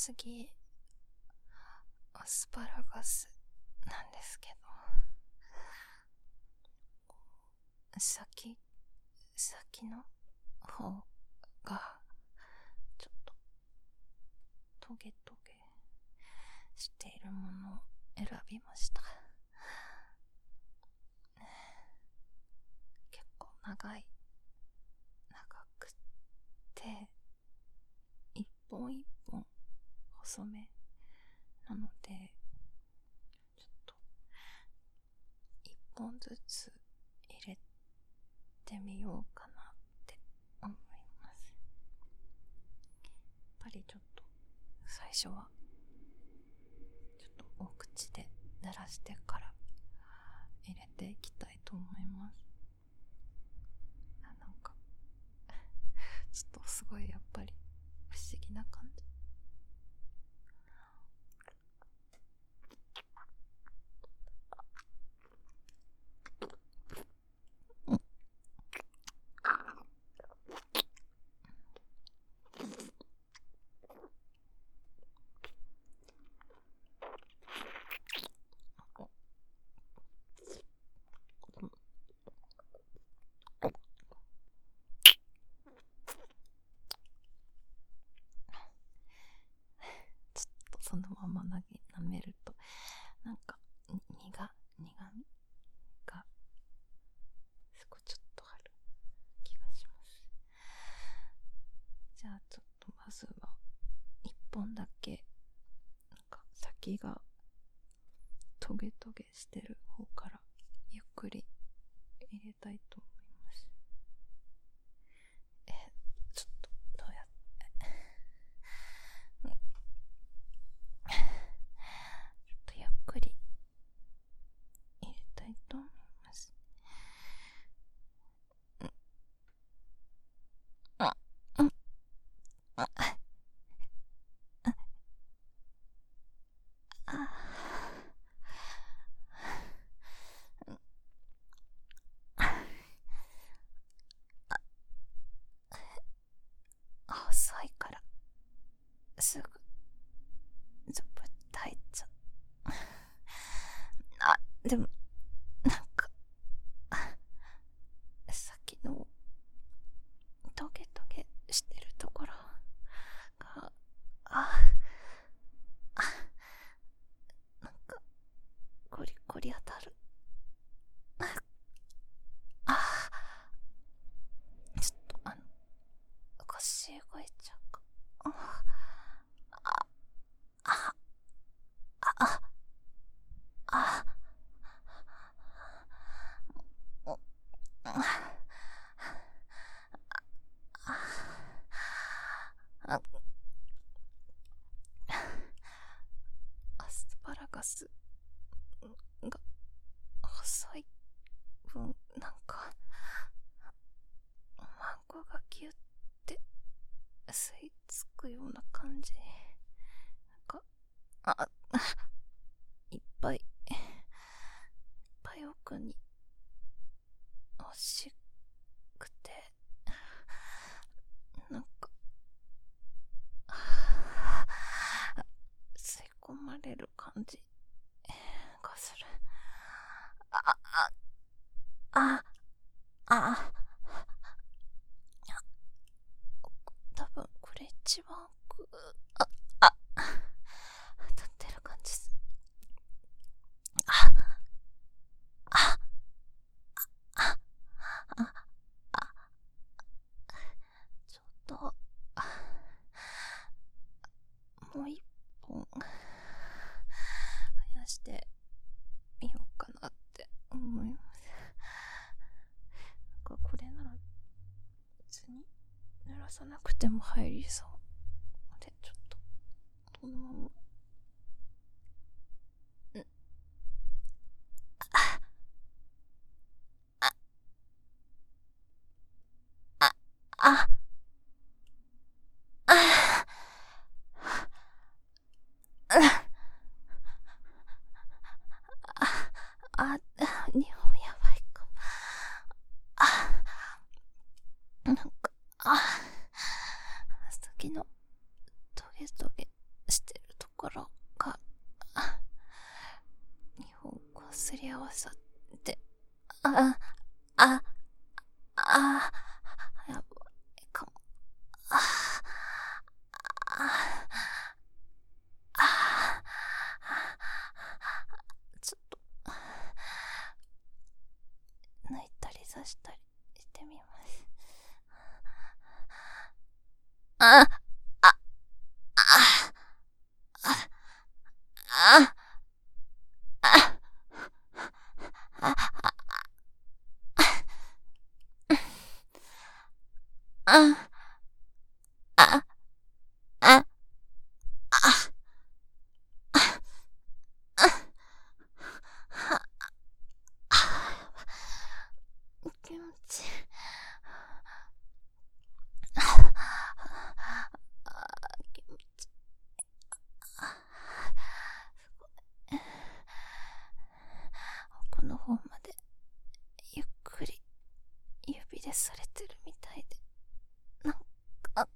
次アスパラガスなんですけど、先の方がちょっとトゲトゲしているものを選びました。結構長くて一本一本細めなので、ちょっと一本ずつ入れてみようかなって思います。やっぱりちょっと最初はちょっとお口で濡らしてから入れていきたいと思います。なんかちょっとすごいやっぱり不思議な感じ。そのまま舐めるとなんか苦みがちょっとある気がします。じゃあちょっとまずは1本だけなんか先がトゲトゲしてる方からゆっくり入れたいと思います。ちょっとどうやってゆっくり入れたいと思います。細いからすぐズブッと入っちゃう。でもなんか先のトゲトゲしてるところがなんかゴリゴリ当たる。ちょっと腰動いちゃうか。アスパラガスが細い分なんかマンゴーがギュッて吸い付くような感じ。なんかいっぱい奥に惜しくてなんか吸い込まれる感じがする。多分これ一番当たってる感じです。ちょっともう一本生やしてみようかなって思います。なんかこれなら別に濡らさなくても入りそうで、ちょっとこのまま匂いやばいかも。なんか先のトゲトゲしころが2本こすり合わさって、あ、あ、あ、やばいかも。あ、あ、あ、ちょっと抜いたり刺したりしてみます。あ、あ、あ、あ、あ、あ、あ、あ、あ、あ、あ、気持ちいい。気持ちいい。奥の方までゆっくり指でされてるみたいで、なんか、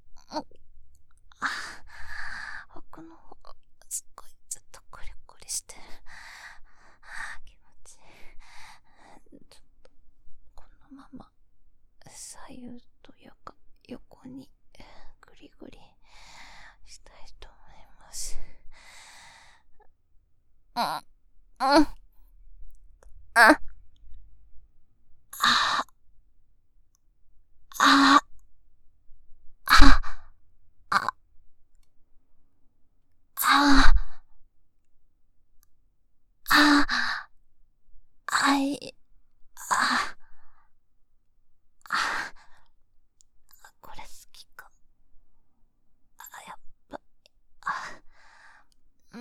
奥の方すっごいずっとコリコリしてる。気持ちいい。ちょっとこのまま左右というか横にグリグリしたいと思います。うん、うん、あ、あ、あ、あ、あ、あ、あ、あい、あ、あ、これ好きか。やっぱ、うん。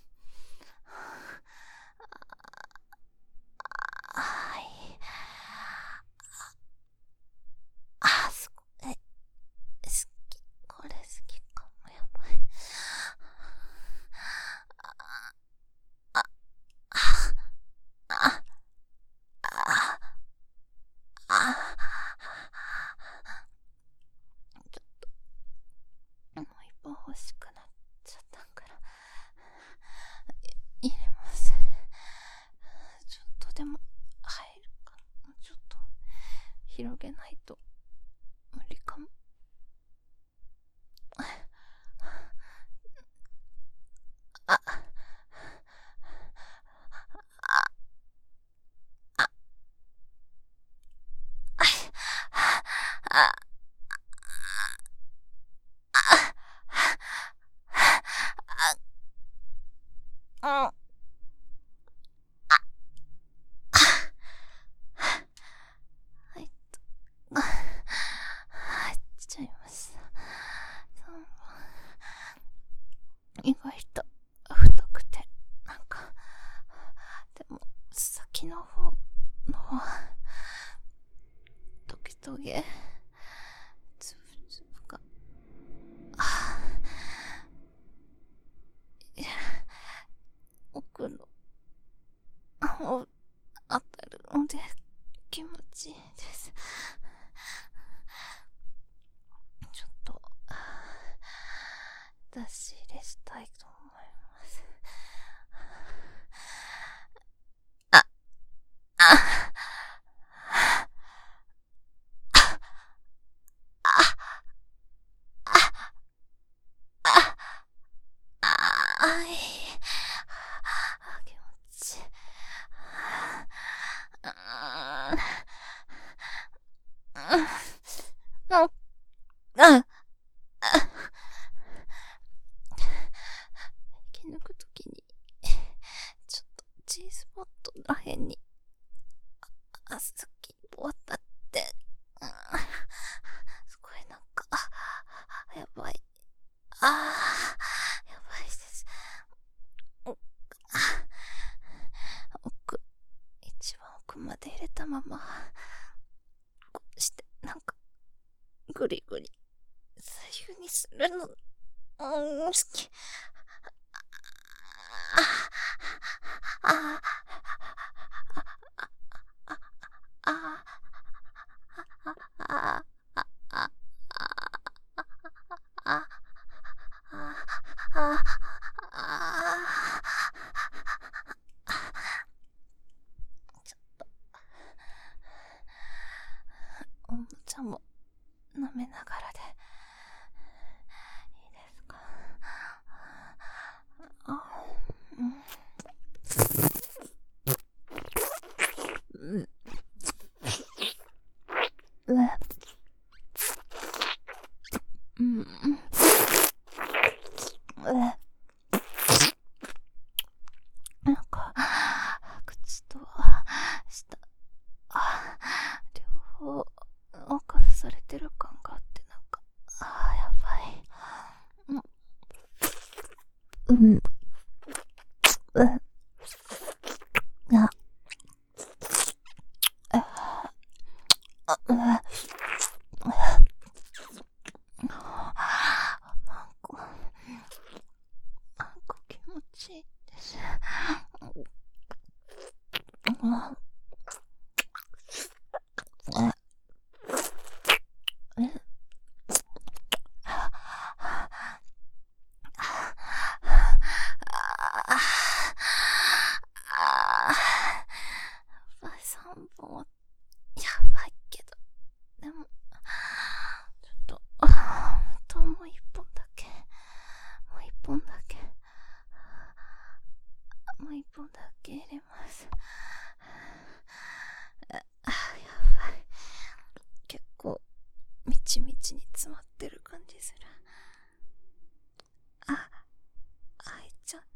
はい。すごい。好き。これ好きかも。やばい。あ、あ、あ、あ、あ、ちょっと、もう一本欲しくなっちゃったから、入れます。ちょっとでも、入るかな。ちょっと、広げないと、無理かも。あ、あ、あ、あ、うん、はいっと、入っちゃいました。意外と太くて、なんか、でも先の方のトゲトゲつぶつぶが、いや、奥の方当たるので気持ちいいです。ちょっと出し入れしたいと思います。あ、あ、あ、あい、気持ちいい。引き抜くときにちょっと G スポットらへんに先っぽ当たって、すごいなんか、やばい。やばいです。奥、一番奥まで入れたまま、こうして、なんか、ぐりぐり、左右にするの、好き。あ、あ、あ、あ、あ、あ、 舐めながらでいいですか？なんか口と舌両方侵されてる感があって、なんかやばい。気持ちいいです。3本はやばいけど、でもちょっともう1本だけもう1本だけ入れます。やばい、結構みちみちに詰まってる感じする。入っちゃう。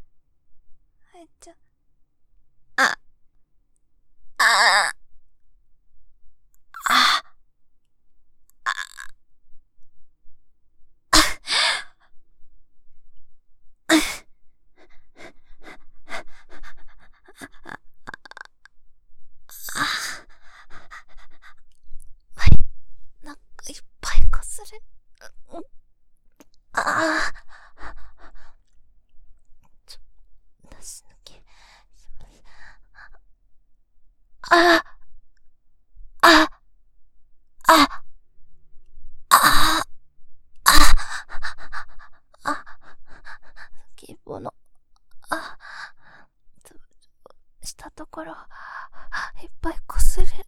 なんかいっぱいかすれ。出し抜きします。先っぽのしたところいっぱいこすれる。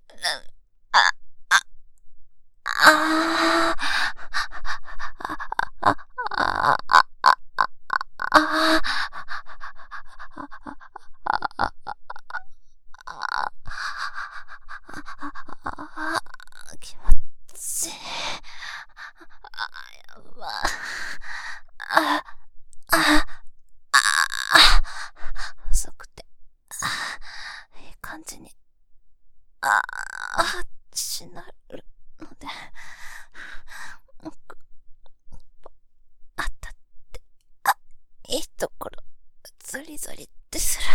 気持ちいい。やば遅くていい感じにしなるので、当たっていいところゾリゾリってする。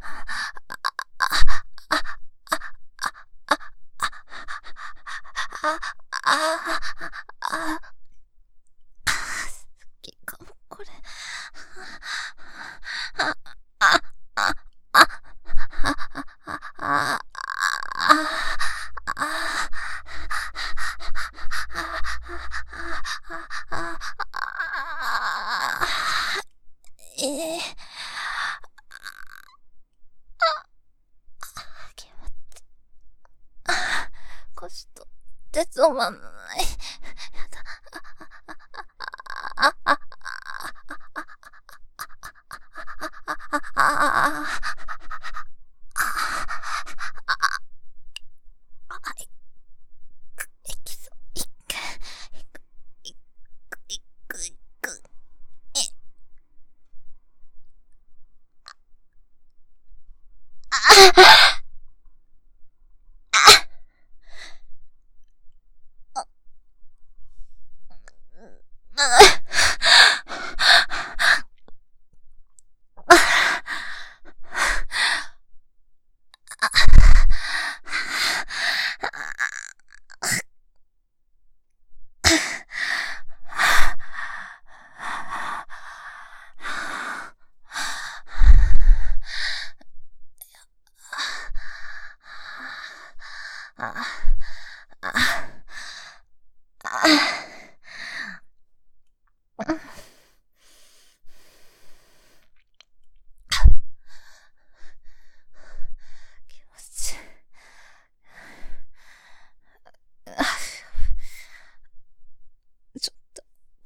好きかもこれ。気持ち腰と手止まんない。やだ。いきそう。いく。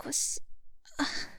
少し